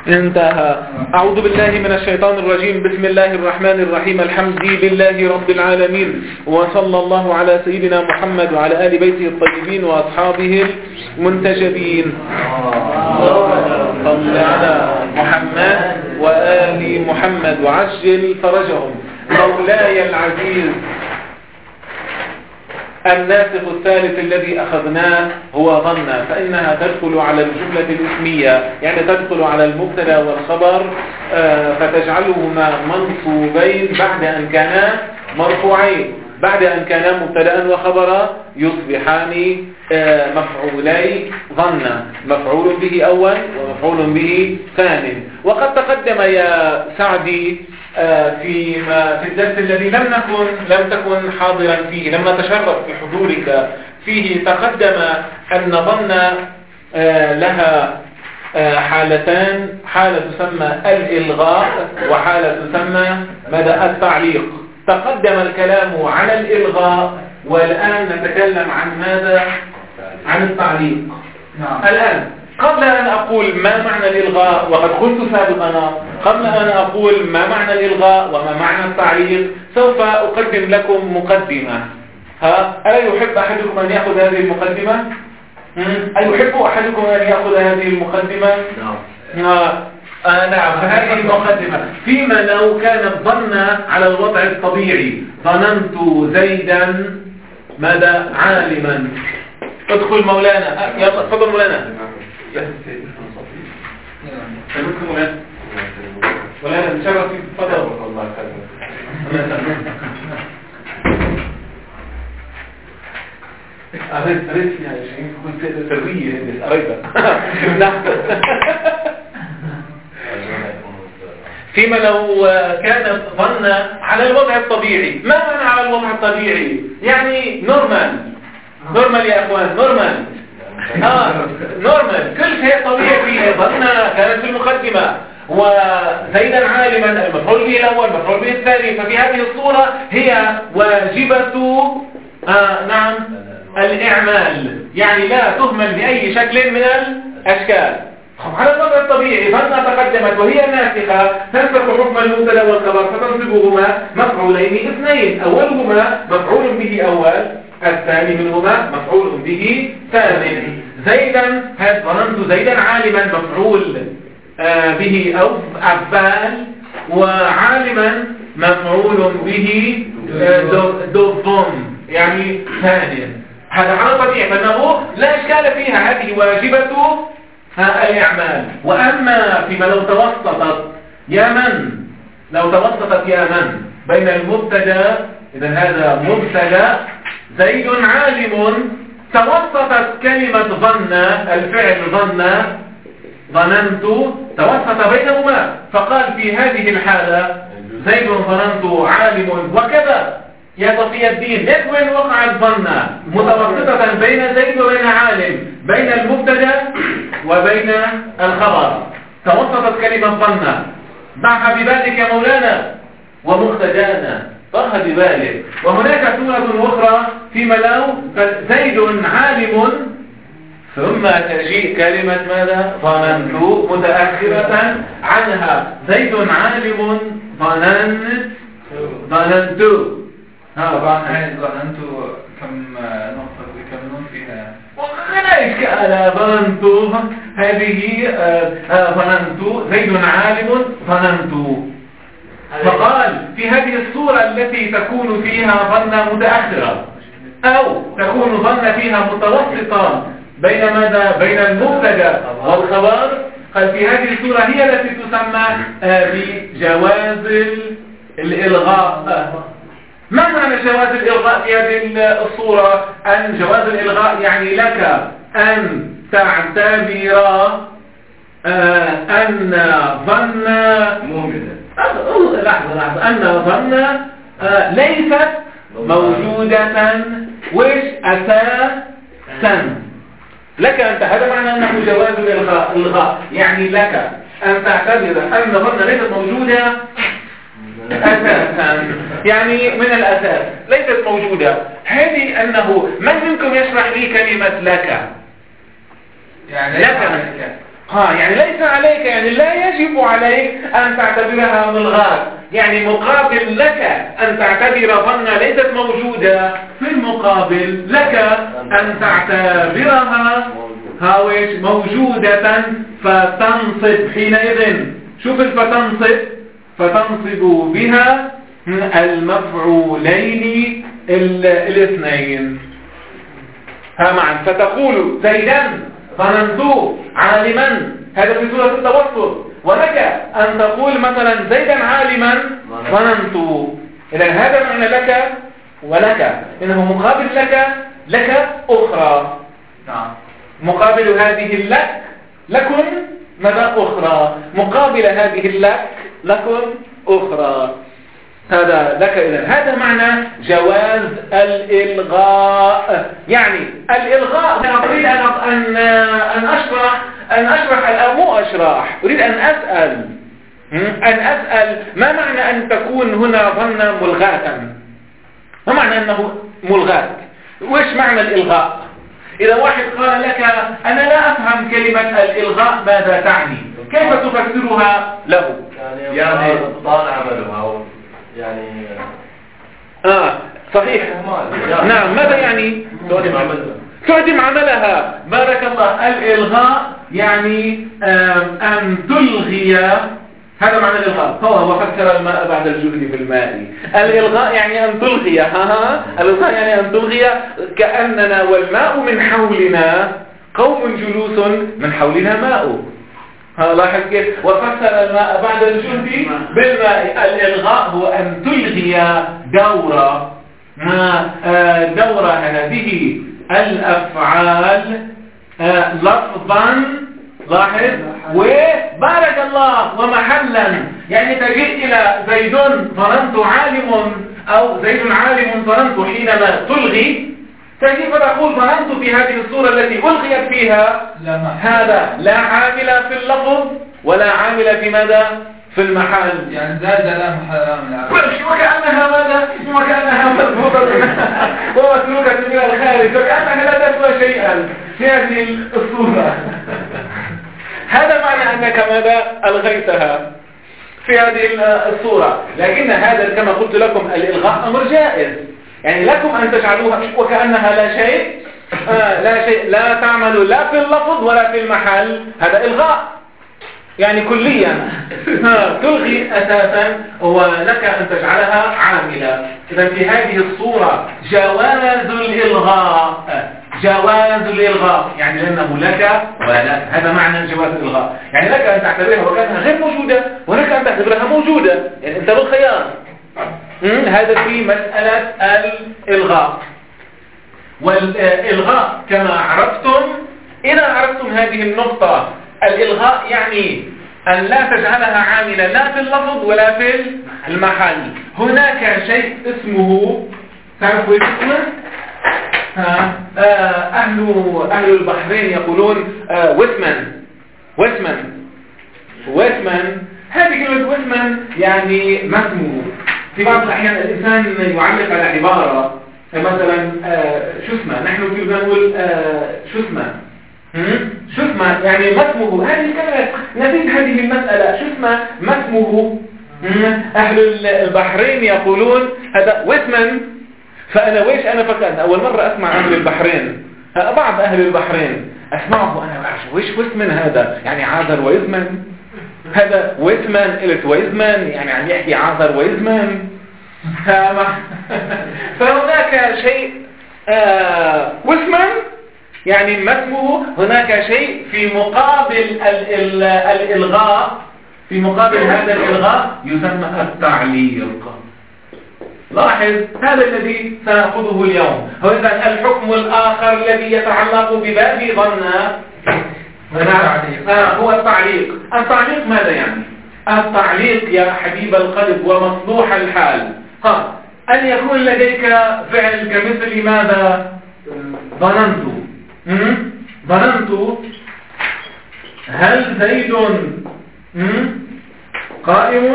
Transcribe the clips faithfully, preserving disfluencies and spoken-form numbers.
انتهى. أعوذ بالله من الشيطان الرجيم. بسم الله الرحمن الرحيم. الحمد لله رب العالمين، وصلى الله على سيدنا محمد وعلى آل بيته الطيبين وأصحابه المنتجبين. صل على محمد وآل محمد وعجل فرجهم. مولاي العزيز، الناسخ الثالث الذي أخذناه هو ظن، فإنها تدخل على الجملة الاسمية، يعني تدخل على المبتدا والخبر، فتجعلهما منصوبين بعد أن كانا مرفوعين. بعد أن كانا مبتدا وخبرا يصبحان مفعولي ظن، مفعول به أول ومفعول به ثاني. وقد تقدم يا سعدي في في الدرس الذي لم نكن لم تكن حاضرا فيه، لما تشرف بحضورك فيه، تقدم أن ظن لها حالتان، حالة تسمى الإلغاء وحالة تسمى مدى التعليق. تقدم الكلام على الإلغاء، والآن نتكلم عن ماذا؟ عن التعليق. نعم. الآن قبل أن أقول ما معنى الإلغاء، وقد قلت سابقا، قبل أن أقول ما معنى الإلغاء وما معنى التعليق، سوف أقدم لكم مقدمة. ها، ألا يحب أحدكم أن يأخذ هذه المقدمة؟ ألا يحب أحدكم أن يأخذ هذه المقدمة؟ نعم. آه نعم. هذه المقدمة فيما لو كانت ظن على الوضع الطبيعي. ظننت زيدا ماذا؟ عالما. ادخل مولانا. يلا تفضل مولانا. سلمكم مولانا. مولانا نشرف فيك. تفضل. الله يسلمك. أريد أريد يعني شيء كنت سرية هندس أريد. نعم. فيما لو كانت ظن على الوضع الطبيعي. ما معنى على الوضع الطبيعي؟ يعني نورمال. نورمال يا أخوان، نورمال. آه نورمال، كل شيء طبيعي فيه. ظن كانت في المقدمة، وزيدا عالما المفعول به الأول المفعول به الثاني، ففي هذه الصورة هي واجبة آه نعم الإعمال، يعني لا تهمل بأي شكل من الأشكال. على الوضع الطبيعي ظن تقدمت وهي ناسخة، تنسخ حكم المبتدا والخبر فتنصبهما مفعولين اثنين، أولهما مفعول به أول، الثاني منهما مفعول به ثاني. زيدا ظننت زيدا عالما مفعول آه به أو أفعال، وعالما مفعول به دوفون يعني ثاني. هذا على طبيعي، فإنه لا إشكال فيها، هذه واجبة الإعمال. وأما فيما لو توسطت يا من، لو توسطت يا من بين المبتدا، إذا هذا مبتدا زيد عالم، توسطت كلمة ظن، الفعل ظن، ظننت، توسط بينهما، فقال في هذه الحالة زيد ظننت عالم وكذا. يا صفي الدين، ليش وين وقعت ظن متوسطة بين زيد وبين عالم، بين المبتدا وبين الخبر، توسطت كلمة ظن. ضعها ببالك يا مولانا ومقتدانا، ضعها ببالك. وهناك سورة أخرى فيما لو زيد عالم، ثم تجيء كلمة ماذا؟ ظننت متأخرة عنها. زيد عالم ظننت ظننت طبعا هذه ظننت كم نقطة كم نون فيها؟ ولا إشكال. ظننت هذه ظننت زيد عالم ظننت. فقال في هذه الصورة التي تكون فيها ظن متأخرة، أو تكون ظن فيها متوسطة بين ماذا؟ بين المبتدا والخبر. قال في هذه الصورة هي التي تسمى بجواز الإلغاء. ما معنى جواز الإلغاء في هذه الصورة؟ أن جواز الإلغاء يعني لك أن تعتبر أن ظن لحظة لحظة أن ظن ليست موجودة وش أساسا. لك أنت، هذا معنى أنه جواز الإلغاء. الإلغاء يعني لك أن تعتبر أن ظن ليست موجودة أساسا، يعني من الأساس ليست موجودة. هذه أنه من منكم يشرح لي كلمة لك؟ يعني لك ها يعني ليس عليك، يعني لا يجب عليك أن تعتبرها ملغاة، يعني مقابل لك أن تعتبر ظن ليست موجودة، في المقابل لك أن تعتبرها هاوش موجودة فتنصب حينئذ. شوف فتنصب، فتنصب بها المفعولين الاثنين. ها معا، فتقول زيدا ظننت عالما، هذا في سورة التوسط، ولك أن تقول مثلا زيدا عالما ظننت. إذا هذا معنى لك ولك، إنه مقابل لك لك أخرى. مقابل هذه اللك لكم ماذا أخرى، مقابل هذه اللك لكم أخرى. هذا لك. إذن هذا معنى جواز الإلغاء. يعني الإلغاء، أنا أريد أن أن أشرح أن أشرح الآن، مو أشرح، أريد أن أسأل أن أسأل ما معنى أن تكون هنا ظن ملغاة؟ ما معنى أنه ملغاة؟ وإيش معنى الإلغاء؟ إذا واحد قال لك أنا لا أفهم كلمة الإلغاء ماذا تعني، كيف تفسرها له؟ يعني بطال عملها يعني آه صحيح. نعم، ماذا يعني؟ تعدم عملها. تعدم عملها. بارك الله. الإلغاء يعني أن تلغي، هذا معنى الإلغاء. هو فسر الماء بعد الجهد في الماء. الإلغاء يعني أن تلغي، ها ها الإلغاء يعني أن تلغي، كأننا والماء من حولنا قوم جلوس من حولنا ماء. لاحظ كيف؟ وفسر الماء بعد الجهد بالماء. الإلغاء هو أن تلغي دورة دورة هذه الأفعال لفظا، لاحظ، وبارك الله ومحلا. يعني تجي إلى زيد ظننت عالم، أو زيد عالم ظننت، حينما تلغي تجي فتقول ظننت في هذه الصورة التي ألغيت فيها، هذا لا عامل في اللفظ ولا عامل في ماذا؟ في المحل. يعني زاد لا محل من العرب، وكأنها ماذا؟ وكأنها مربوطة ومسلوكة من الخارج، وكأنها لا تسوى شيئا في هذه الصورة. هذا معنى أنك ماذا؟ ألغيتها في هذه الصورة. لكن هذا كما قلت لكم الإلغاء أمر جائز، يعني لكم أن تجعلوها وكأنها لا شيء، آه لا شيء، لا تعمل لا في اللفظ ولا في المحل، هذا إلغاء يعني كليا. تلغي أساسا، ولك أن تجعلها عاملة. إذا في هذه الصورة جواز الإلغاء، جواز الإلغاء يعني لأنه لك ولك، هذا معنى جواز الإلغاء. يعني لك أن تعتبرها وكأنها غير موجودة، ولك أن تعتبرها موجودة، يعني أنت بالخيار. هذا في مسألة الإلغاء. والإلغاء كما عرفتم، إذا عرفتم هذه النقطة، الإلغاء يعني أن لا تجعلها عاملة لا في اللفظ ولا في المحل. هناك شيء اسمه، تعرفوا ايش اسمه؟ أهل أهل البحرين يقولون وثمن. وثمن وثمن هذه كلمة وثمن يعني ما اسمه. في بعض الأحيان الإنسان يعلق على عبارة، مثلا شو اسمه، نحن في نقول شو اسمه شو اسمه يعني ما اسمه. هذه كلمة نتيجة هذه المسألة، شو اسمه ما اسمه. أهل البحرين يقولون هذا وثمن. فأنا ويش أنا فكرت أول مرة أسمع أهل البحرين، بعض أهل البحرين أسمعه أنا بعرف ويش وثمن هذا، يعني عاذر ويثمن، هذا وثمن قلت ويثمن يعني عم يحكي عاذر ويثمن. فهناك شيء آه وثمن يعني ما اسمه. هناك شيء في مقابل ال ال الإلغاء، في مقابل هذا الإلغاء يسمى التعليق. لاحظ هذا الذي سنأخذه اليوم. هو إذن الحكم الآخر الذي يتعلق بباب ظن هو التعليق. التعليق ماذا يعني؟ التعليق يا حبيب القلب ومصلوح الحال، ها أن يكون لديك فعل كمثل ماذا؟ ظننت. ظننت هل زيد قائم؟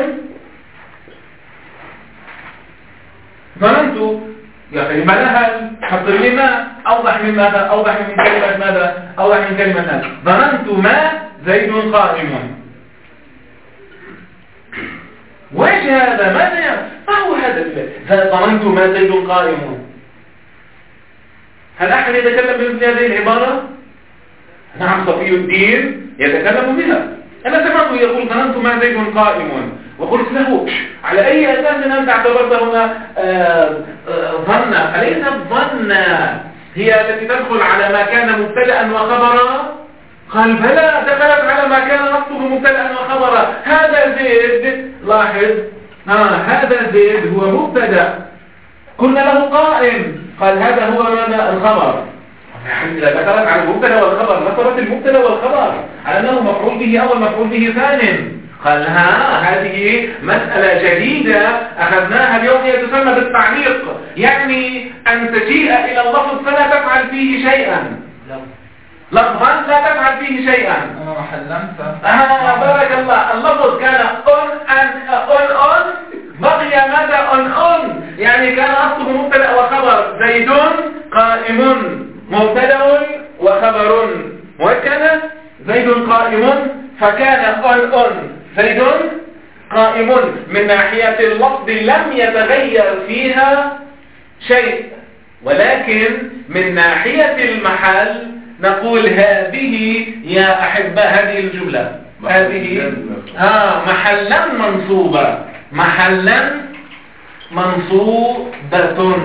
ظننت يا أخي ماذا هل؟ حط لي ما أوضح من ماذا؟ أوضح من كلمة ماذا؟ أوضح من كلمة هل. ظننت ما زيد قائم. وش هذا؟ ماذا يعني؟ ما هو هذا؟ ظننت ما زيد قائم. هل أحد يتكلم بمثل هذه العبارة؟ نعم، صفي الدين يتكلم بها. أنا سمعته يقول ظننت ما زيد قائم، وقلت له على أي أساس أنت اعتبرت هنا ظن؟ أليس الظن هي التي تدخل على ما كان مبتدأ وخبرا؟ قال بلى، دخلت على ما كان نصبه مبتدأ وخبرا. هذا زيد، لاحظ، آه هذا زيد هو مبتدأ قلنا له قائم، قال هذا هو ماذا؟ الخبر. إذا دخلت على المبتدأ والخبر نصبت المبتدأ والخبر على أنه مفعول به أول مفعول به ثانٍ. قال ها، هذه مسألة جديدة أخذناها اليوم، هي تسمى بالتعليق، يعني أن تجيء إلى اللفظ فلا تفعل فيه شيئا، لفظا لا تفعل فيه شيئا. آه بارك الله. اللفظ كان أن أن أن أن بقي ماذا؟ أن أن، يعني كان أصله مبتدأ وخبر، زيد قائم مبتدأ وخبر، وكان زيد قائم فكان أن أن زيد قائم. من ناحية اللفظ لم يتغير فيها شيء، ولكن من ناحية المحل نقول هذه يا أحباء هذه الجملة هذه ها محلا منصوبة، محلا منصوبة،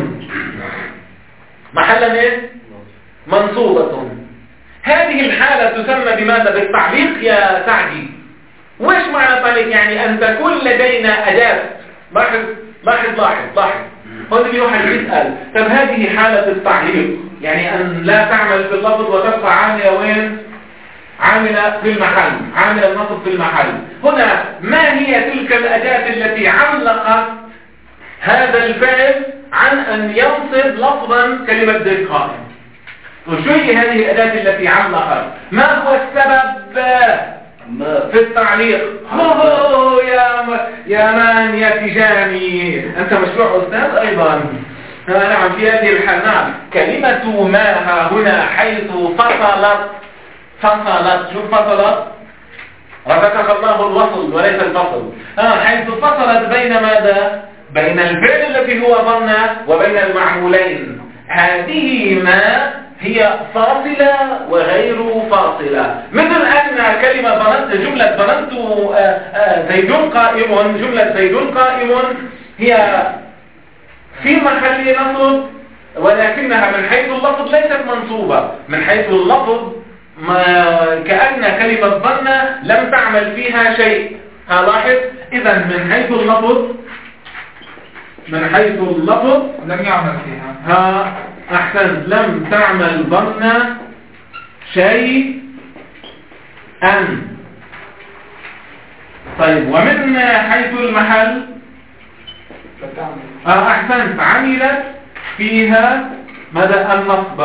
محلا ايه؟ منصوبة. هذه الحالة تسمى بماذا؟ بالتعليق يا سعدي. وش معنى تعليق؟ يعني أن تكون لدينا أداة. لاحظ لاحظ لاحظ لاحظ هذا اللي واحد يسأل، طب هذه حالة التعليق، يعني أن لا تعمل في اللفظ وتبقى عاملة وين؟ عاملة في المحل، عاملة النصب في المحل. هنا ما هي تلك الأداة التي علقت هذا الفعل عن أن ينصب لفظا كلمة زيد قائم؟ وشو هي هذه الأداة التي علقت؟ ما هو السبب في التعليق؟ هو يا م... يا مان يا تجاني، أنت مشروع أستاذ أيضا. نعم، في هذه الحال نعم، كلمة ما هنا حيث فصلت فصلت شو فصلت؟ رزقك الله الوصل وليس الفصل. آه حيث فصلت بين ماذا؟ بين الفعل الذي هو ظن وبين المعمولين. هذه ما هي فاصلة وغير فاصلة، مثل أن كلمة ظننت، جملة ظننت زيد قائم، جملة زيد قائم هي في محل نصب، ولكنها من حيث اللفظ ليست منصوبة، من حيث اللفظ ما كأن كلمة ظن لم تعمل فيها شيء. لاحظ، إذا من حيث اللفظ من حيث اللفظ لم يعمل فيها. ها أحسن، لم تعمل ظن شيء أن. طيب، ومن حيث المحل آه أحسنت، عملت فيها ماذا؟ النصب.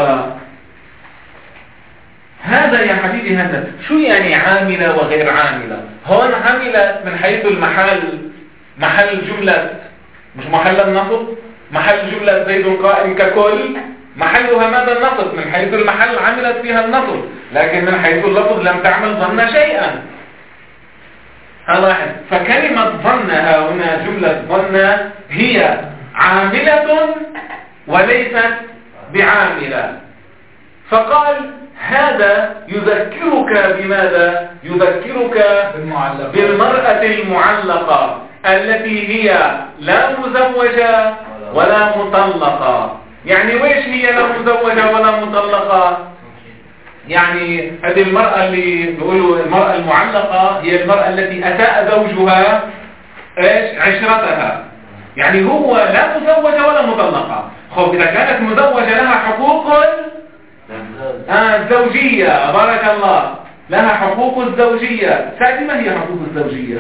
هذا يا حبيبي، هذا شو يعني عاملة وغير عاملة؟ هون عملت من حيث المحل، محل جملة، مش محل النصب، محل جملة زيد قائم ككل محلها ماذا؟ النصب. من حيث المحل عملت فيها النصب، لكن من حيث اللفظ لم تعمل ظن شيئا. هلاحظ، فكلمة ظنها هنا جملة ظن هي عاملة وليست بعاملة. فقال هذا يذكرك بماذا؟ يذكرك بالمرأة المعلقة التي هي لا مزوجة ولا مطلقة. يعني ويش هي لا مزوجة ولا مطلقة؟ يعني هذه المرأة اللي بيقولوا المرأة المعلقة هي المرأة التي أساء زوجها ايش عشرتها، يعني هو لا مزوجة ولا مطلقة. خب إذا كانت مزوجة لها حقوق آه الزوجية، بارك الله، لها حقوق الزوجية. سألي ما هي حقوق الزوجية؟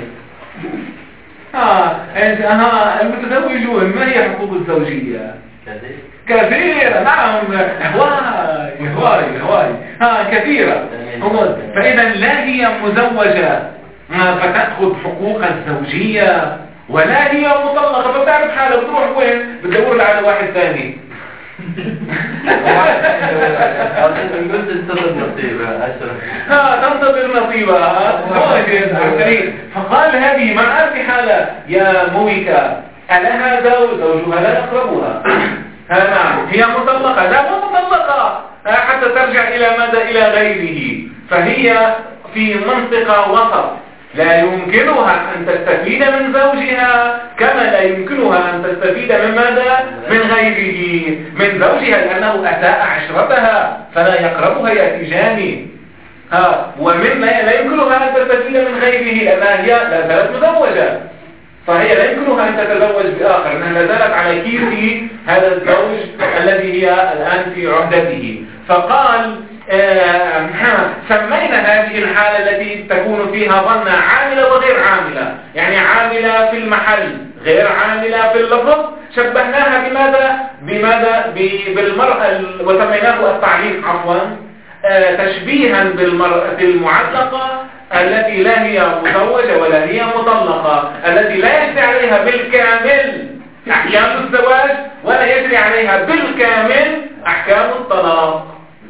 ها ها المتزوجون ما هي حقوق الزوجية؟ كثيرة. نعم، هواي هواي هواي ها كثيرة. فإذا لا هي مزوجة فتأخذ حقوق الزوجية، ولا هي مطلقة فبتعرف حالة بتروح وين؟ بتدور على واحد ثاني. قلت انتظر نصيبها أشرف. ها تنتظر نصيبها. فقال هذه من في حالة يا مويكا ألها زوج زوجها لا يقربها. ها نعم هي مطلقة لا مو مطلقة حتى ترجع إلى ماذا إلى غيره. فهي في منطقة وسط لا يمكنها أن تستفيد من زوجها كما لا يمكنها أن تستفيد من ماذا من غيره من زوجها لأنه أساء عشرتها فلا يقربها يأتي جاني. ها ومن لا يمكنها أن تستفيد من غيره لأنها هي لا زالت مزوجة فهي لا يمكنها أن تتزوج بآخر لأنها لا زالت على كيس هذا الزوج الذي هي الآن في عهدته. فقال آه سمينا هذه الحالة التي تكون فيها ظن عاملة وغير عاملة يعني عاملة في المحل غير عاملة في اللفظ شبهناها بماذا بماذا بالمرأة وسميناه التعليق عفوا آه تشبيها بالمرأة المعلقة التي لا هي مزوجة ولا هي مطلقة التي لا يجري عليها بالكامل أحكام الزواج ولا يجري عليها بالكامل أحكام الطلاق.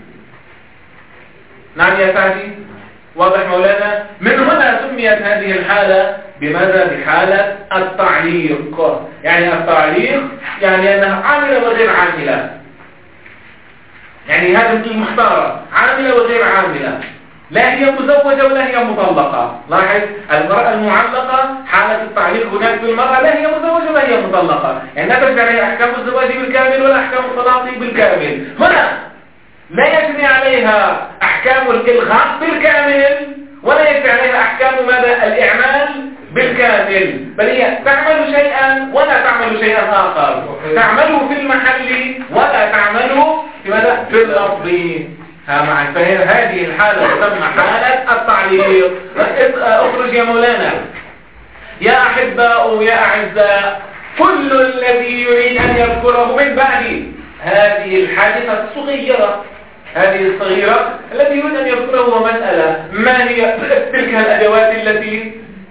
نعم يا سعدي واضح مولانا. من هنا سميت هذه الحالة بماذا بحالة التعليق يعني التعليق يعني أنها عاملة وغير عاملة يعني هذه المختارة عاملة وغير عاملة لا هي مزوجة ولا هي مطلقة. لاحظ المرأة المعلقة حالة التعليق هناك بالمرأة لا هي مزوجة ولا هي مطلقة يعني لا تجري عليها أحكام الزواج بالكامل ولا أحكام الطلاق بالكامل. هنا لا يجري عليها أحكام الإلغاء بالكامل ولا يجري عليها أحكام ماذا الإعمال بالكامل بل هي تعمل شيئا ولا تعمل شيئا آخر تعمل في المحل ولا تعمل في ماذا في اللفظ. ها معي فهذه الحالة تسمى حالة التعليق. اخرج يا مولانا. يا أحباء يا أعزاء كل الذي يريد أن يذكره من بعد هذه الحادثة الصغيرة هذه الصغيرة الذي يريد أن يذكره هو مسألة ما هي تلك الأدوات التي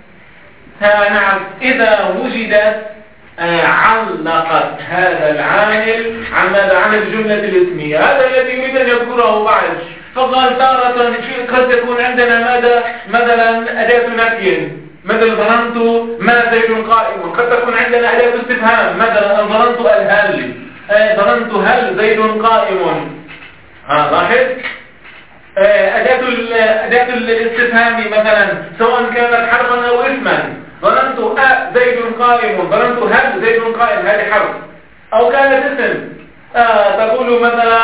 ها نعم إذا وجدت آه علقت هذا العامل عن ماذا عن الجملة الاسمية. هذا الذي يريد أن يذكره بعد. فقال تارة قد تكون عندنا ماذا مثلا أداة نفي مثل ظننت ما زيد قائم. قد تكون عندنا أداة استفهام مثلا ظننت الهل آه ظننت هل زيد قائم. ها لاحظ أداة أداة الاستفهام مثلا سواء كانت حرفا أو اسما ظننت أ زيد قائم ظننت هل زيد قائم هذه حرف أو كانت اسم آه تقول مثلا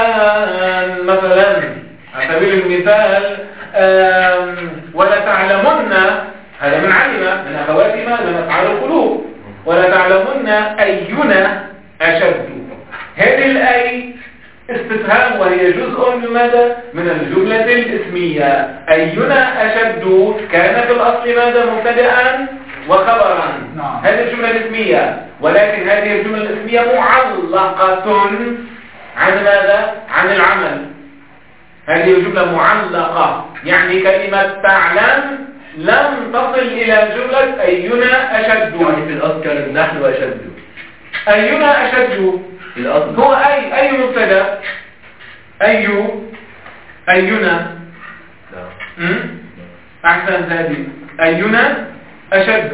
مثلا على سبيل المثال آه ولا تعلمن هذا من علم من أخوات ماذا نفعل القلوب ولا تعلمن أينا أشد. هذه الآية استفهام وهي جزء من ماذا من الجملة الاسمية. أينا أشد كان في الأصل ماذا مبتدأ وخبرا نعم. هذه الجملة الاسمية ولكن هذه الجملة الاسمية معلقة عن ماذا عن العمل. هذه الجملة معلقة يعني كلمة تعلم لم تصل إلى جملة أينا أشد يعني في الأصل كان نحن أشد أينا أشد الأصل هو أي أي مبتدا أي أينا نعم أحسن هذه أينا أشد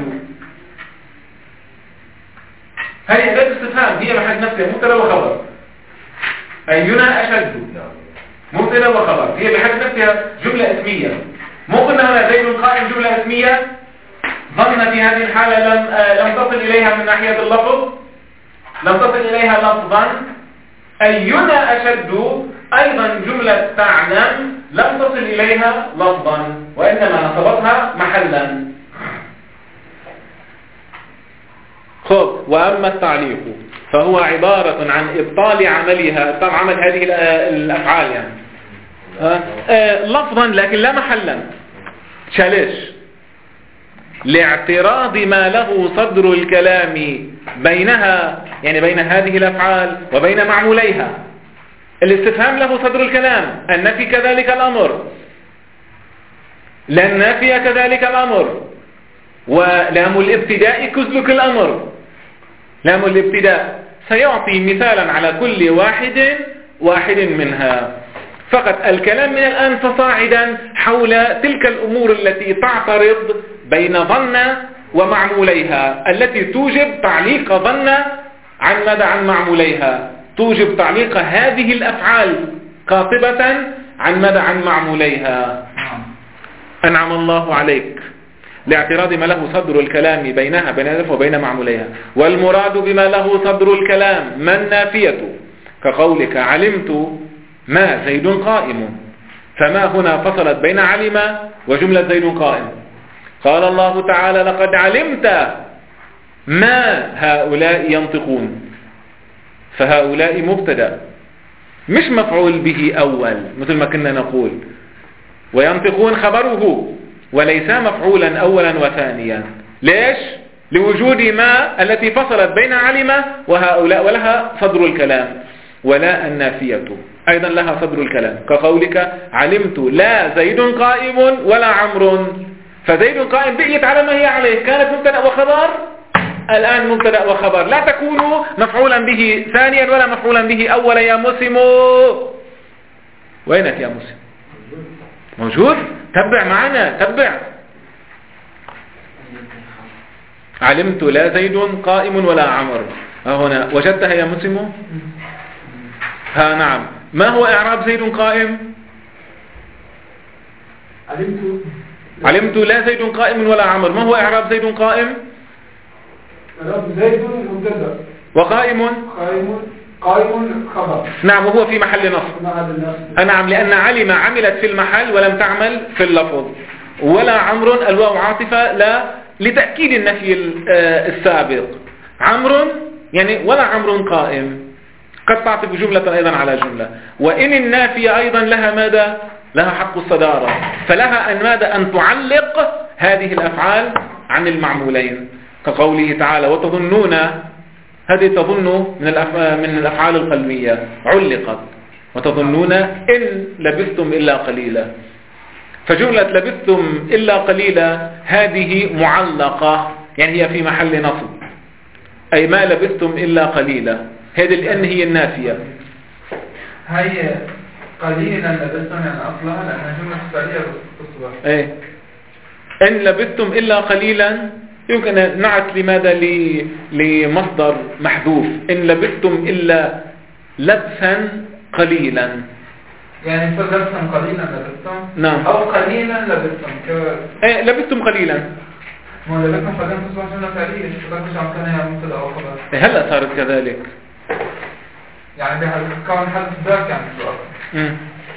هذه أداة استفهام هي بحد نفسها مبتدا وخبر. أينا أشد مبتدا وخبر هي بحد نفسها جملة اسمية. مو قلنا هنا زيد قائم جملة اسمية ظن في هذه الحالة لم آه لم تصل إليها من ناحية اللفظ لم تصل إليها لفظا. أينا أشد أيضا جملة تعلم لم تصل إليها لفظا وإنما نصبتها محلا. خب وأما التعليق فهو عبارة عن إبطال عملها طبعا عمل هذه الأفعال يعني آه آه لفظا لكن لا محلا. شالش لاعتراض ما له صدر الكلام بينها يعني بين هذه الأفعال وبين معموليها. الاستفهام له صدر الكلام النفي كذلك الأمر لا النافي كذلك الأمر ولام الابتداء كذلك الأمر. لام الابتداء سيعطي مثالا على كل واحد واحد منها. فقط الكلام من الآن فصاعدا حول تلك الأمور التي تعترض بين ظن ومعموليها، التي توجب تعليق ظن عن ماذا؟ عن معموليها، توجب تعليق هذه الأفعال قاطبة عن ماذا؟ عن معموليها. أنعم الله عليك. لاعتراض ما له صدر الكلام بينها بين الألف وبين معموليها. والمراد بما له صدر الكلام ما النافية، كقولك علمت ما زيد قائم، فما هنا فصلت بين علم وجملة زيد قائم. قال الله تعالى لقد علمت ما هؤلاء ينطقون، فهؤلاء مبتدأ مش مفعول به أول مثل ما كنا نقول، وينطقون خبره وليس مفعولا أولا وثانيا. ليش؟ لوجود ما التي فصلت بين علم وهؤلاء ولها صدر الكلام. ولا النافية أيضا لها صدر الكلام، كقولك علمت لا زيد قائم ولا عمرو، فزيد قائم بقيت على ما هي عليه، كانت مبتدأ وخبر، الآن مبتدأ وخبر، لا تكون مفعولا به ثانيا ولا مفعولا به أولا. يا مسلم وينك يا مسلم؟ موجود؟ تبع معنا، تبع. علمت لا زيد قائم ولا عمر، هنا وجدتها يا مسلم؟ ها نعم. ما هو إعراب زيد قائم؟ علمت علمت لا زيد قائم ولا عمر. ما هو إعراب زيد قائم؟ إعراب زيد مبتدأ وقائم قائم قائم خبر. نعم، وهو في محل نصب. نعم، لأن علم عملت في المحل ولم تعمل في اللفظ. ولا عمر الواو عاطفة لا لتأكيد النفي السابق. عمر يعني ولا عمر قائم، قد تعطف جملة أيضا على جملة. وإن النافية أيضا لها ماذا؟ لها حق الصدارة، فلها أن ماذا؟ أن تعلق هذه الأفعال عن المعمولين، كقوله تعالى وتظنون، هذه تظن من من الأفعال القلبية علقت، وتظنون إن لبثتم إلا قليلا. فجملة لبثتم إلا قليلا هذه معلقة، يعني هي في محل نصب، أي ما لبثتم إلا قليلا. هذه الإن هي النافية. هي قليلا لبثتم يعني أصلها لأنها جملة فعلية تصبح. إيه إن لبثتم إلا قليلا يمكن أن نعت لماذا لمصدر محذوف، إن لبثتم إلا لبثا قليلا، يعني لبثتم قليلا لبثتم. نعم. أو قليلا لبثتم ك... إيه لبثتم قليلا. ما لبثتم قليلا تصبح جملة فعلية، ترجع مكانها مبتدأ أو خبر. إيه هلا صارت كذلك، يعني بكون حدث ذاك يعني السؤال.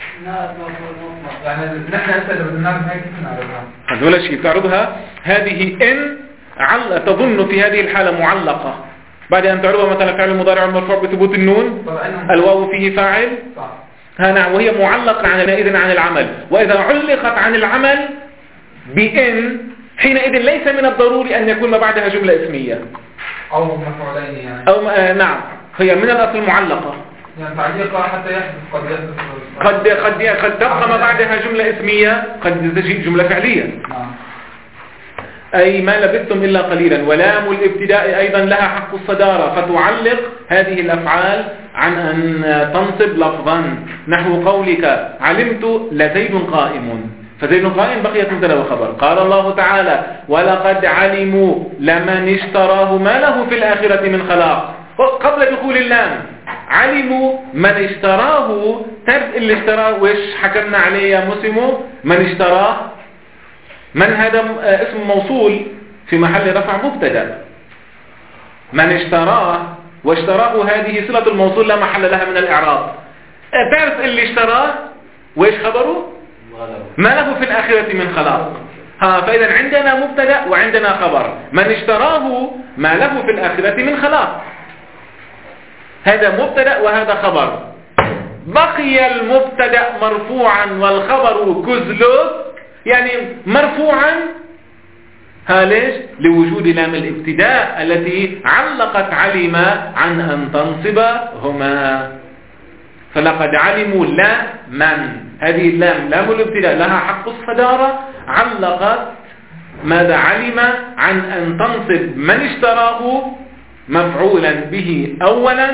يعني نحن هسه اللي بدنا نعرف هاي كيف نعرفها؟ هذول شيء تعرضها هذه إن عل... تظن في هذه الحالة معلقة، بعد أن تعرضها مثلا فعل مضارع مرفوع بثبوت النون، الواو فيه فاعل. صح. ها نعم، وهي معلقة عن إذن عن العمل. وإذا علقت عن العمل بإن حينئذ ليس من الضروري أن يكون ما بعدها جملة اسمية أو مفعولين يعني. أو آه نعم، هي من الأصل معلقة، يعني تعليقها حتى يحدث قد يحدث قد قد قد تبقى ما بعدها جملة اسمية، قد تجي جملة فعلية. نعم. أي ما لبثتم إلا قليلا. ولام الابتداء أيضا لها حق الصدارة، فتعلق هذه الأفعال عن أن تنصب لفظا، نحو قولك علمت لزيد قائم، فزيد قائم بقيت مبتدا وخبر. قال الله تعالى ولقد علموا لمن اشتراه ما له في الآخرة من خلاق، قبل دخول اللام علموا من اشتراه. ترد اللي اشتراه وش حكمنا عليه يا مسلم؟ من اشتراه، من هذا اسم موصول في محل رفع مبتدا، من اشتراه، واشتراه هذه صلة الموصول لا محل لها من الإعراب. تعرف اللي اشتراه وإيش خبره؟ ما له في الآخرة من خلاق. ها فإذا عندنا مبتدا وعندنا خبر، من اشتراه ما له في الآخرة من خلاق، هذا مبتدا وهذا خبر. بقي المبتدا مرفوعا والخبر كزله، يعني مرفوعا. ها ليش؟ لوجود لام الابتداء التي علقت علم عن أن تنصبهما. فلقد علموا لا من، هذه اللام لام الابتداء لها حق الصدارة، علقت ماذا؟ علم عن أن تنصب من اشتراه مفعولا به أولا،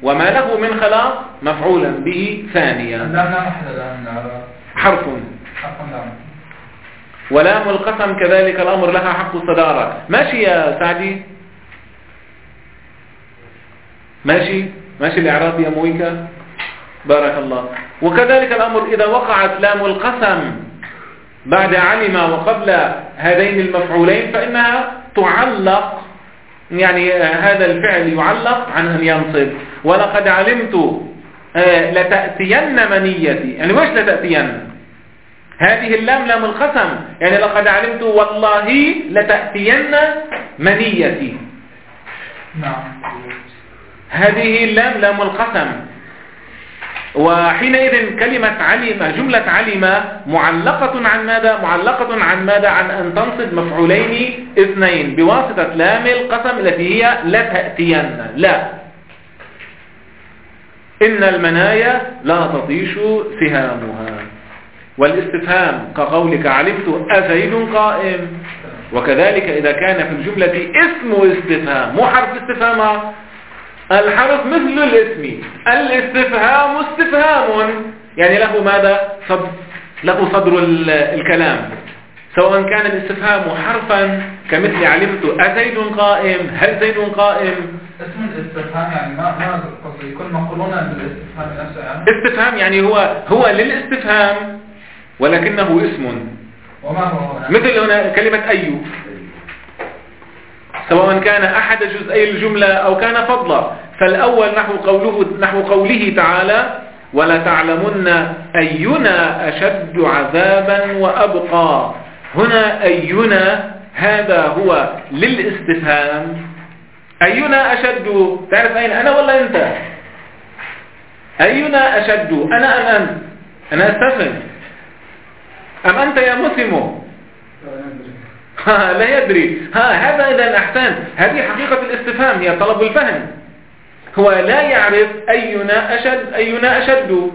وما له من خلاق مفعولا به ثانيا. لا لا محل الآن حرف حرف نعم. ولام القسم كذلك الأمر لها حق الصدارة. ماشي يا سعدي؟ ماشي ماشي الإعراب يا مويكا؟ بارك الله. وكذلك الأمر إذا وقعت لام القسم بعد علم وقبل هذين المفعولين فإنها تعلق، يعني هذا الفعل يعلق عن أن ينصب. ولقد علمت لتأتين منيتي، يعني وش لتأتين؟ هذه اللام لام القسم، يعني لقد علمت والله لتأتين منيتي. نعم. هذه اللام لام القسم. وحينئذ كلمة علم، جملة علم معلقة عن ماذا؟ معلقة عن ماذا؟ عن أن تنصب مفعولين اثنين بواسطة لام القسم التي هي لتأتين. لا، إن المنايا لا تطيش سهامها. والاستفهام كقولك علمت أزيد قائم. وكذلك إذا كان في الجملة اسم استفهام مو حرف استفهام، الحرف مثل الاسم، الاستفهام استفهام، يعني له ماذا؟ صدر، له صدر الكلام، سواء كان الاستفهام حرفا كمثل علمت أزيد قائم، هل زيد قائم. اسم الاستفهام يعني ما ما قصدي يكون مقرونا بالاستفهام نفسه يعني. استفهام يعني هو هو للاستفهام ولكنه اسم. وما هو هنا؟ مثل هنا كلمة أي، سواء كان أحد جزئي الجملة أو كان فضلا. فالأول نحو قوله نحو قوله تعالى ولتعلمن أينا أشد عذابا وأبقى. هنا أينا هذا هو للاستفهام. أينا أشد، تعرف أين أنا ولا أنت؟ أينا أشد، أنا أم أنت؟ أنا أستفهم. أم أنت يا مسلم؟ ها لا يدري. ها هذا إذا أحسن، هذه حقيقة الاستفهام، هي طلب الفهم. هو لا يعرف أينا أشد، أينا أشد.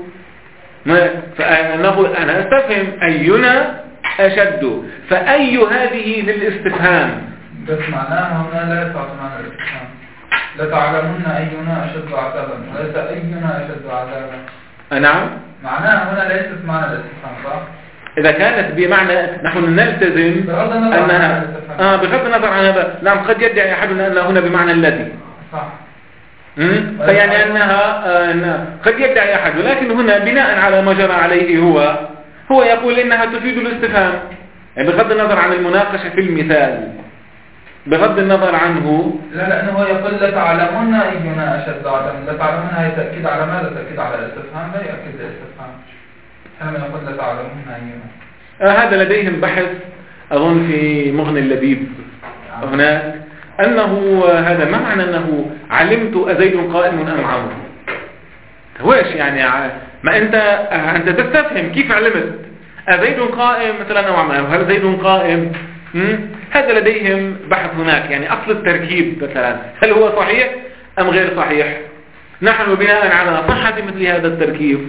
فنقول أنا أستفهم أينا أشد، فأي هذه للاستفهام. بس معناها هنا لا يفعل معنى الاستفهام. لتعلمن أينا أشد عذابا وليس أينا أشد عذابا. نعم. معناها هنا ليست معنى الاستفهام صح؟ إذا كانت بمعنى نحن نلتزم أنها آه بغض النظر عن هذا. نعم قد يدعي أحدنا أنها هنا بمعنى الذي صح. فيعني أنها آه قد يدعي أحد، ولكن هنا بناء على ما جرى عليه هو هو يقول إنها تفيد الاستفهام، يعني بغض النظر عن المناقشة في المثال، بغض النظر عنه. لا لأنه هو يقول لتعلمن أينا أشد عذابا. لتعلمن هي تأكيد على ماذا؟ تأكيد على الاستفهام، لا يأكد الاستفهام. حينما نقول لتعلمن أينا. آه هذا لديهم بحث أظن في مغني اللبيب هناك، أنه هذا ما معنى أنه علمت أزيد قائم أم عمرو. هوش يعني ما أنت أنت تستفهم كيف علمت أزيد قائم مثلا أو عمرو، هل زيد قائم؟ هذا لديهم بحث هناك، يعني أصل التركيب مثلا هل هو صحيح أم غير صحيح. نحن بناء على صحة مثل هذا التركيب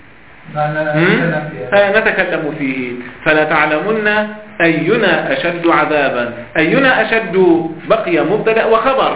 نتكلم فيه. فلا تعلمن أينا أشد عذابا. أينا أشد بقي مبتدأ وخبر،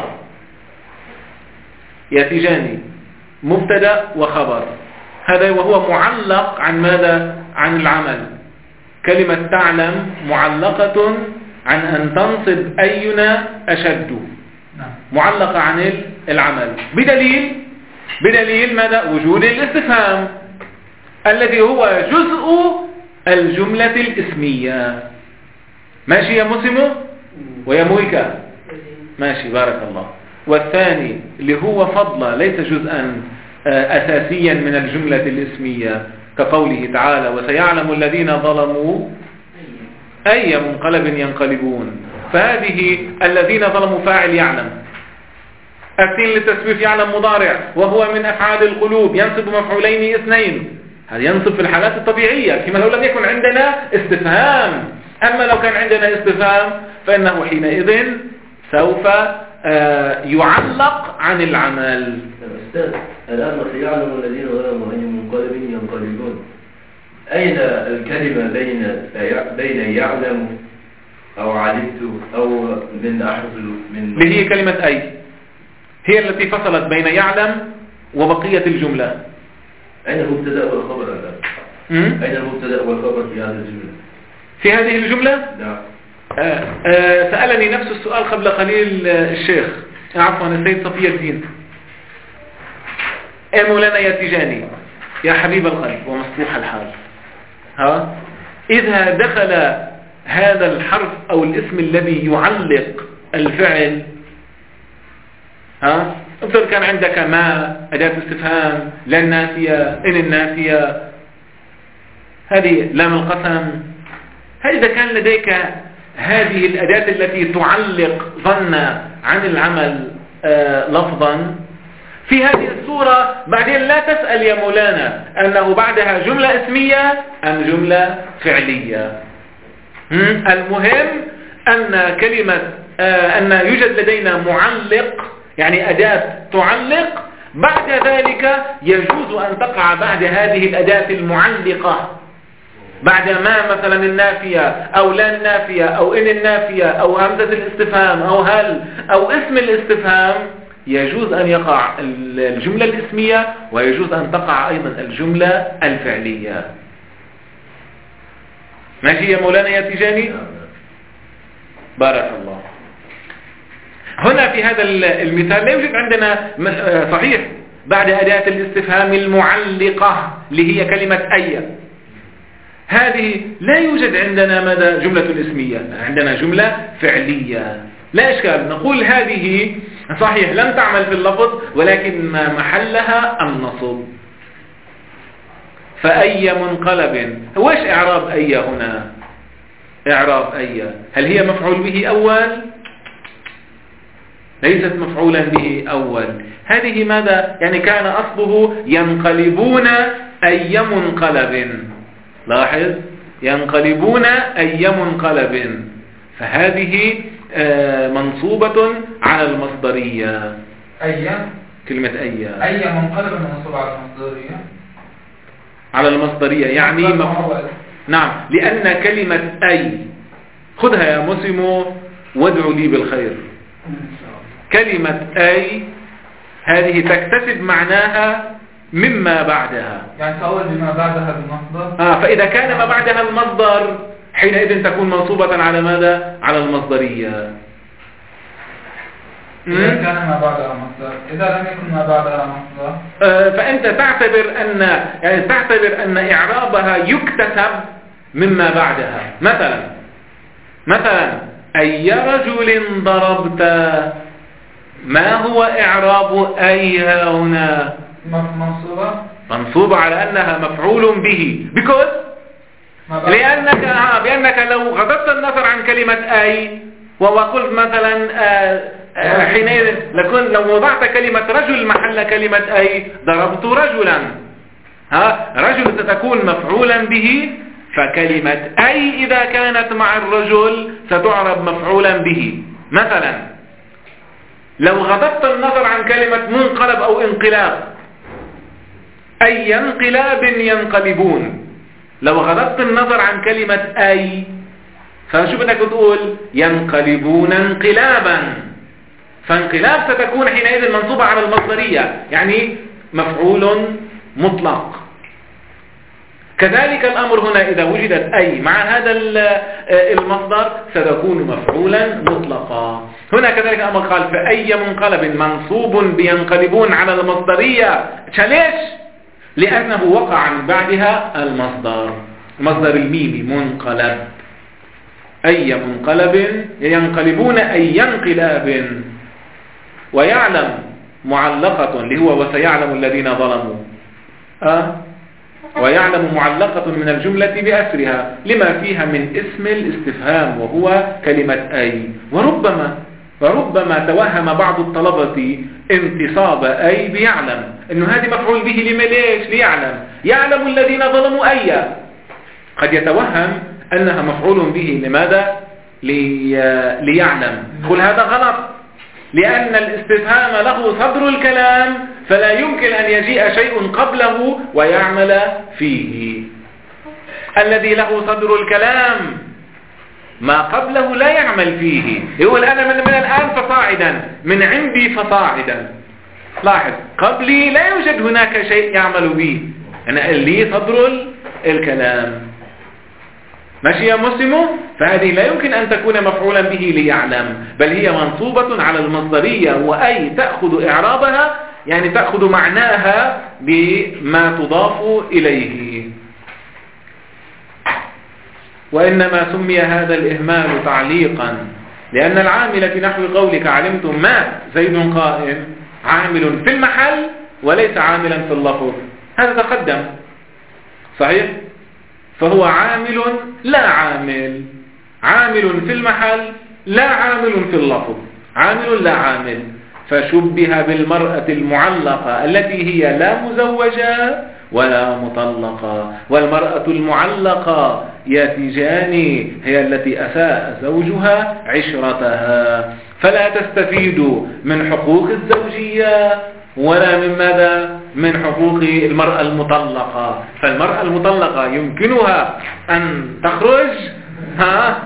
ياتيجاني مبتدأ وخبر، هذا وهو معلق عن ماذا؟ عن العمل. كلمة تعلم معلقة عن أن تنصب أينا أشد، معلقة عن العمل، بدليل بدليل ماذا؟ وجود الاستفهام الذي هو جزء الجملة الاسمية. ماشي يا مسلم ويا مويكا؟ ماشي بارك الله. والثاني اللي هو فضل ليس جزءا أساسيا من الجملة الاسمية، كقوله تعالى وسيعلم الذين ظلموا أي منقلب ينقلبون. فهذه الذين ظلموا فاعل يعلم، السين للتسويف يعلم مضارع وهو من أفعال القلوب ينصب مفعولين اثنين، هذا ينصب في الحالات الطبيعية كما لو لم يكن عندنا استفهام. أما لو كان عندنا استفهام فإنه حينئذ سوف يعلق عن العمل. أستاذ الآن سيعلم الذين ظلموا أي منقلب ينقلبون، أين الكلمة بين بين يعلم أو علمت أو من أحد من اللي هي كلمة أي، هي التي فصلت بين يعلم وبقية الجملة؟ أين المبتدأ والخبر الآن؟ أين المبتدأ والخبر في هذه الجملة؟ في هذه الجملة؟ نعم. آه آه سألني نفس السؤال قبل قليل آه الشيخ عفوا السيد صفي الدين. يا مولانا يا تيجاني يا حبيب القلب ومصلوح الحال، ها إذا دخل هذا الحرف أو الاسم الذي يعلق الفعل، ها افترض كان عندك ما أداة استفهام، لا النافية، إن النافية، هذه لام القسم، إذا كان لديك هذه الأداة التي تعلق ظن عن العمل آه لفظا، في هذه الصورة بعدين لا تسأل يا مولانا أنه بعدها جملة اسمية أم جملة فعلية. المهم أن كلمة آه أن يوجد لدينا معلق، يعني أداة تعلق، بعد ذلك يجوز أن تقع بعد هذه الأداة المعلقة بعد ما مثلا النافية أو لا النافية أو إن النافية أو همزة الاستفهام أو هل أو اسم الاستفهام، يجوز أن يقع الجملة الاسمية ويجوز أن تقع أيضا الجملة الفعلية. ماشي يا مولانا يا تيجاني؟ بارك الله. هنا في هذا المثال لا يوجد عندنا صحيح بعد أداة الاستفهام المعلقة اللي هي كلمة أي، هذه لا يوجد عندنا ماذا جملة اسمية، عندنا جملة فعلية. لا إشكال، نقول هذه صحيح لم تعمل في اللفظ ولكن ما محلها النصب. فأي منقلب، وش إعراب أي هنا؟ إعراب أي هل هي مفعول به أول؟ ليست مفعولا به أول. هذه ماذا؟ يعني كان أصله ينقلبون أي منقلب، لاحظ ينقلبون أي منقلب، فهذه منصوبة على المصدرية. أي كلمة أي أي منقلب منصوبة على المصدرية، على المصدرية يعني مفعول. نعم، لأن كلمة أي، خذها يا مسلم وادعوا لي بالخير، كلمة أي هذه تكتسب معناها مما بعدها، يعني تأول بما بعدها المصدر. آه فإذا كان ما بعدها المصدر حينئذ تكون منصوبة على ماذا؟ على المصدرية. إذا كان ما بعدها مصدر، إذا لم يكن ما بعدها مصدر آه فأنت تعتبر أن يعني تعتبر أن إعرابها يكتسب مما بعدها. مثلا مثلا أي رجل ضربت، ما هو إعراب أي هنا؟ منصوبة منصوبة على أنها مفعول به because لأنك آه بأنك لو غضبت النظر عن كلمة أي وقلت مثلا آه آه حينئذ لكن لو وضعت كلمة رجل محل كلمة أي ضربت رجلا، ها رجل ستكون مفعولا به، فكلمة أي إذا كانت مع الرجل ستعرب مفعولا به. مثلا لو غضبت النظر عن كلمة منقلب أو انقلاب، أي انقلاب ينقلبون، لو غضبت النظر عن كلمة أي فشو بدك تقول؟ ينقلبون انقلابا، فانقلاب ستكون حينئذ منصوبة على المصدرية، يعني مفعول مطلق. كذلك الأمر هنا إذا وجدت أي مع هذا المصدر ستكون مفعولا مطلقا. هنا كذلك الأمر قال فأي منقلب منصوب بينقلبون على المصدرية، ليش؟ لأنه وقع من بعدها المصدر، مصدر الميم منقلب، أي منقلب ينقلبون أي انقلاب، ويعلم معلقة اللي هو وسيعلم الذين ظلموا، أه؟ ويعلم معلقة من الجملة بأسرها لما فيها من اسم الاستفهام وهو كلمة أي. وربما وربما توهم بعض الطلبة انتصاب أي بيعلم إنه هذه مفعول به لما ليش؟ ليعلم، يعلم الذين ظلموا أي، قد يتوهم أنها مفعول به لماذا؟ لي... ليعلم. قل هذا غلط، لأن الاستفهام له صدر الكلام فلا يمكن أن يجيء شيء قبله ويعمل فيه. الذي له صدر الكلام ما قبله لا يعمل فيه. يقول أنا من, من الآن فصاعدا، من عندي فصاعدا، لاحظ قبلي لا يوجد هناك شيء يعمل به، أنا لي صدر الكلام. ماشي يا مسلم؟ فهذه لا يمكن أن تكون مفعولا به ليعلم، بل هي منصوبة على المصدرية، وأي تأخذ إعرابها يعني تأخذ معناها بما تضاف إليه. وإنما سمي هذا الإهمال تعليقا لأن العامل في نحو قولك علمتم ما زيد قائم عامل في المحل وليس عاملا في اللفظ، هذا تقدم صحيح؟ فهو عامل لا عامل، عامل في المحل لا عامل في اللفظ، عامل لا عامل. فشبه بالمرأة المعلقة التي هي لا مزوجة ولا مطلقة، والمرأة المعلقة يا تيجاني هي التي أساء زوجها عشرتها، فلا تستفيد من حقوق الزوجية ولا من ماذا؟ من حقوق المرأة المطلقة. فالمرأة المطلقة يمكنها أن تخرج ها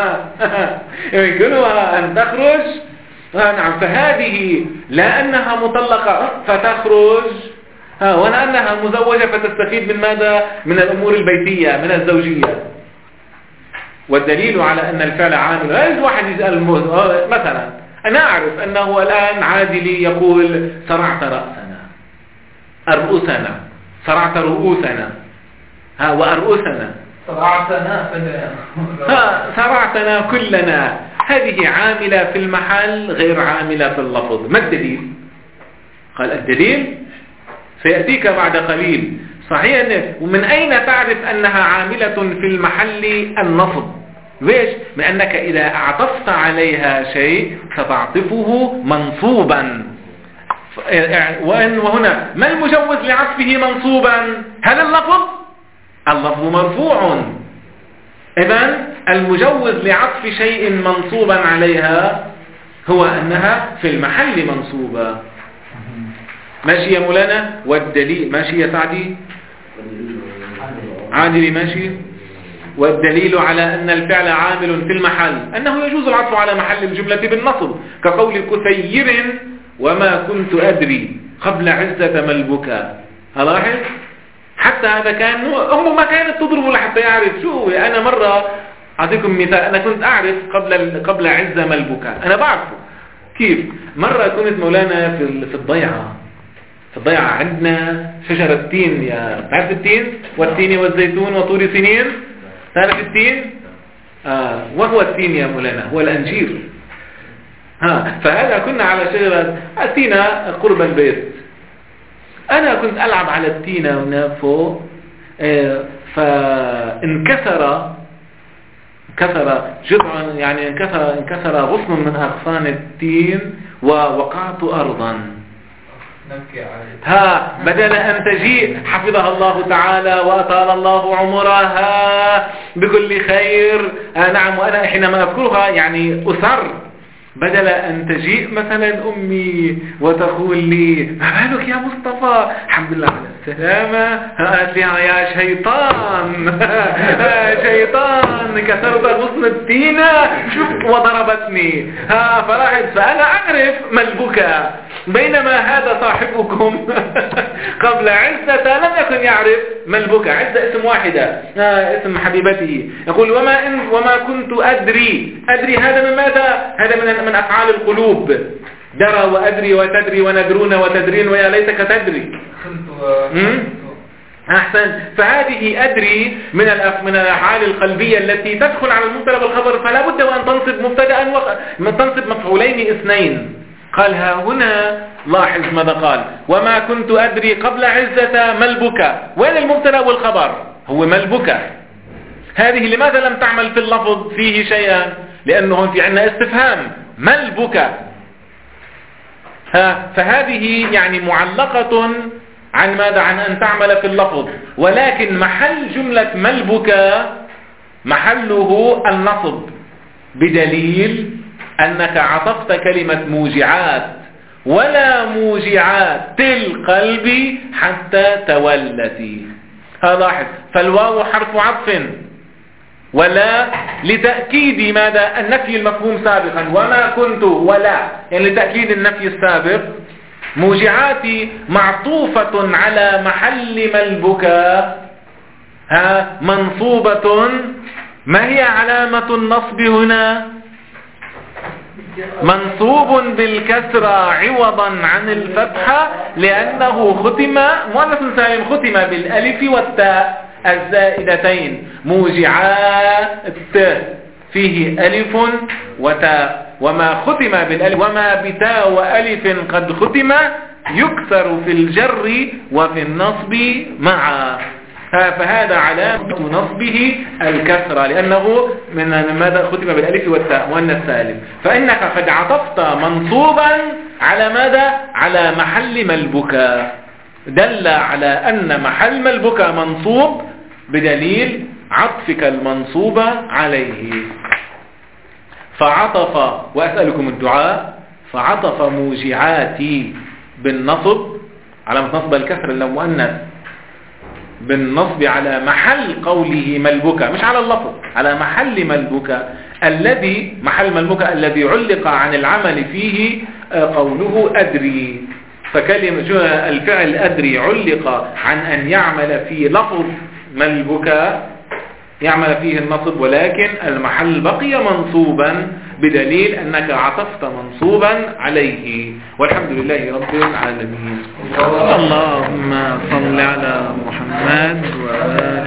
يمكنها أن تخرج نعم، فهذه لا أنها مطلقة فتخرج ها، ولا أنها مزوجة فتستفيد من ماذا؟ من الأمور البيتية من الزوجية. والدليل على أن الفعل عامل، لا واحد يسأل مثلا أنا أعرف أنه الآن عادلي يقول صرعت رأسنا أرؤسنا، صرعت رؤوسنا ها وأرؤسنا، صرعتنا ها صرعتنا كلنا. هذه عاملة في المحل غير عاملة في اللفظ. ما الدليل؟ قال الدليل سيأتيك بعد قليل. صحيح، ومن أين تعرف أنها عاملة في المحل النصب؟ ليش؟ لأنك إذا أعطفت عليها شيء ستعطفه منصوبا. وهنا ما المجوز لعطفه منصوبا؟ هل اللفظ؟ اللفظ مرفوع. إذن المجوز لعطف شيء منصوبا عليها هو أنها في المحل منصوبة. ماشي يا مولانا؟ والدليل ماشي يا سعدي؟ عادلي ماشي؟ والدليل على أن الفعل عامل في المحل أنه يجوز العطف على محل الجملة بالنصب، كقول كثير وما كنت أدري قبل عزة ملبكا. هلاحظ حتى هذا كان هم ما كانت تضربه لحتى يعرف. شو أنا مرة أعطيكم مثال، أنا كنت أعرف قبل قبل عزة ملبكا، أنا بعرفه كيف. مرة كنت مولانا في في الضيعة، في الضيعة عندنا شجرة تين، يا تعرف التين والتين والزيتون وطور سنين، تعرف التين؟ آه وهو التين يا مولانا هو الأنجير. ها فهذا كنا على شجرة التينة قرب البيت. أنا كنت ألعب على التينة هنا فوق، آه فانكسر انكسر جذع، يعني انكسر انكسر غصن من أغصان التين ووقعت أرضا. ها بدل أن تجيء حفظها الله تعالى وأطال الله عمرها بكل خير، آه نعم، وأنا حينما أذكرها يعني أسر، بدل أن تجيء مثلا أمي وتقول لي ما بالك يا مصطفى الحمد لله على السلامة، قالت لي يا شيطان شيطان كسرت غصن التينة شوف وضربتني. ها فلاحظ، فأنا أعرف ما البكاء، بينما هذا صاحبكم قبل عزة لم يكن يعرف ما البكاء. عزة اسم واحدة، آه اسم حبيبته. يقول وما إن وما كنت أدري. أدري هذا من ماذا؟ هذا من من أفعال القلوب. درى وأدري وتدري وندرون وتدرين ويا ليتك تدري. أحسن. فهذه أدري من من الأفعال القلبية التي تدخل على المبتدا والخبر، فلا بد وأن تنصب مبتدا وتنصب مفعولين اثنين. قال ها هنا لاحظ ماذا قال، وما كنت أدري قبل عزة ما البكاء. وين المبتدا والخبر؟ هو ما البكاء. هذه لماذا لم تعمل في اللفظ فيه شيئا؟ لأنه في عندنا استفهام ما البكاء. ها فهذه يعني معلقة عن ماذا؟ عن أن تعمل في اللفظ، ولكن محل جملة ما البكاء محله النصب، بدليل أنك عطفت كلمة موجعات ولا موجعات القلب حتى تولتي. هذا لاحظ، فالواو حرف عطف، ولا لتأكيد ماذا؟ النفي المفهوم سابقا، وما كنت ولا يعني لتأكيد النفي السابق. موجعات معطوفة على محل ملبك ها منصوبة. ما هي علامة النصب هنا؟ منصوب بالكسرة عوضا عن الفتحة لأنه ختم مؤنث سالم ختم بالألف والتاء الزائدتين. موجعات فيه ألف وتاء، وما ختم بالألف وما بتاء وألف قد ختم يكسر في الجر وفي النصب معا. فهذا علامة نصبه الكسرة لأنه من ماذا ختم بالألف والتاء مؤنث سالم. فإنك قد عطفت منصوبا على ماذا؟ على محل ملبك، دل على أن محل ملبك منصوب بدليل عطفك المنصوب عليه. فعطف وأسألكم الدعاء فعطف موجعاتي بالنصب علامة نصب الكسر لو مؤنث بالنصب على محل قوله ملبك، مش على اللفظ، على محل ملبك الذي محل ملبك الذي علق عن العمل فيه قوله أدري. فكلمة الفعل أدري علق عن أن يعمل في لفظ ملبك يعمل فيه النصب، ولكن المحل بقي منصوبا بدليل أنك عطفت منصوبا عليه. والحمد لله رب العالمين. اللهم صل على محمد وآله